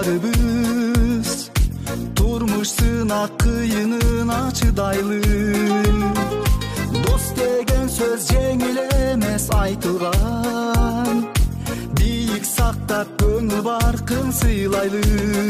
барыбыз турмуш сынак кыйынына чыдайлы. Дос деген сөз жеңил эмес айтылган, бийик сактап көңүл баркын сыйлайлы.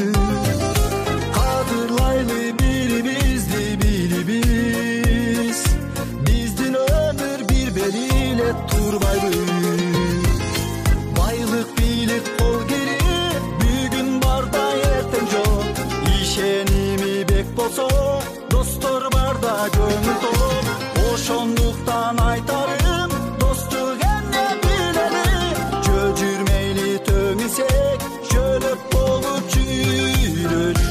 Кадырлайлы бири-бизди билибиз, биздин өмүр бир белиле турбайбы. Байлык бийлик кол кири, бүгүн барда эртең жок. Ишеними бек болсо, достор барда көңүл топ. Ошондуктан айтарым, достук эмне билели. Жөө жүрмейли төмүсек, жөлөп болуп жүрөлү.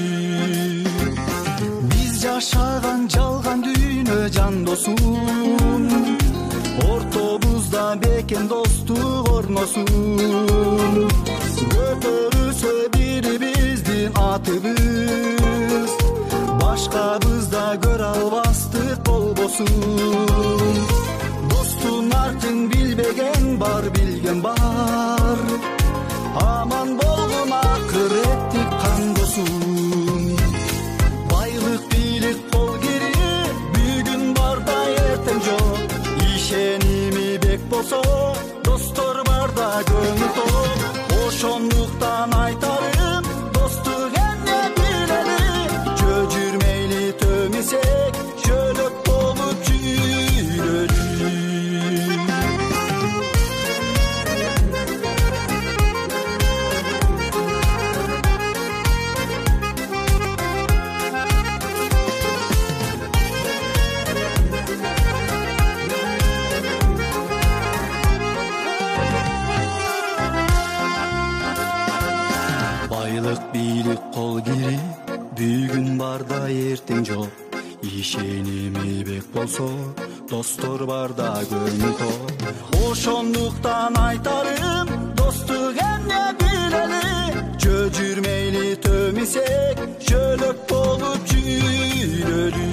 Биз жашаган жалган дүйнө жан досум, ортобузда бекем достук орносун. Көтөрүлсө бири-биздин атыбыз, башкабызда көрө албастык болбосун. Достун артын билбеген бар, билген бар. Аман болгон акыреттик кандосун. Байлык бийлик кол кири, бүгүн барда эртең жок. Ишеними бек болсо, достор барда көңүл топ. Ошондуктан айтарым, достук эмне билели. Жөө жүрмейли төмүсек, жөлөп болуп жүрөлү. Байлык бийлик кол кири, бүгүн барда эртең жок. Ишеними бек болсо, достор барда көңүл топ. Ошондуктан айтарым, достук эмне билели. Жөө жүрмейли төмүсек, жөлөп болуп жүрөлү.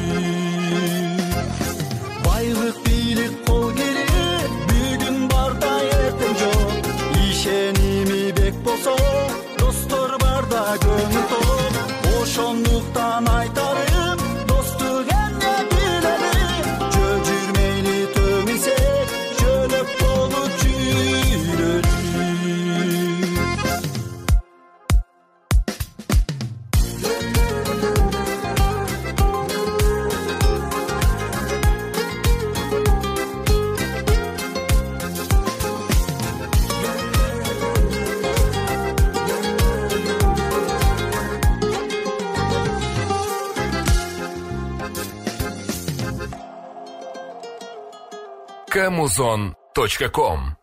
Байлык бийлик кол кири, бүгүн барда эртең жок. Ишеними бек болсо, достор барда көңүл топ. Ошондуктан айтарым, достук эмне билели. Жөө жүрмейли төмүсек, жөлөп болуп жүрөлү. Kamuzon.com